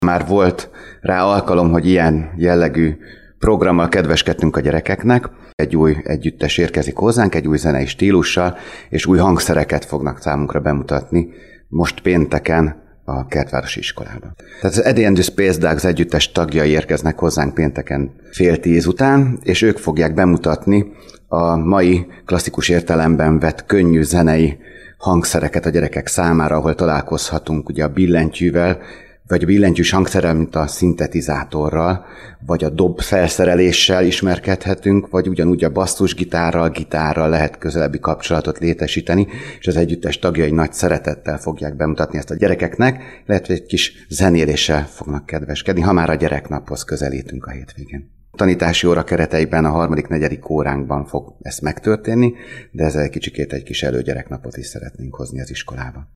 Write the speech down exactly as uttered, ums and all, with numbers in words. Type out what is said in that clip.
Már volt rá alkalom, hogy ilyen jellegű programmal kedveskedtünk a gyerekeknek. Egy új együttes érkezik hozzánk, egy új zenei stílussal, és új hangszereket fognak számunkra bemutatni most pénteken a Kertvárosi Iskolában. Tehát az Eddie and the Space Dogs együttes tagjai érkeznek hozzánk pénteken fél tíz után, és ők fogják bemutatni a mai klasszikus értelemben vett könnyű zenei hangszereket a gyerekek számára, ahol találkozhatunk ugye a billentyűvel, vagy a billentyűs hangszerrel, mint a szintetizátorral, vagy a dob felszereléssel ismerkedhetünk, vagy ugyanúgy a basszusgitárral, gitárral lehet közelebbi kapcsolatot létesíteni, és az együttes tagjai nagy szeretettel fogják bemutatni ezt a gyerekeknek, lehet, hogy egy kis zenéléssel fognak kedveskedni, ha már a gyereknaphoz közelítünk a hétvégén. A tanítási óra kereteiben a harmadik, negyedik óránkban fog ez megtörténni, de ezzel egy kicsikét egy kis előgyereknapot is szeretnénk hozni az iskolába.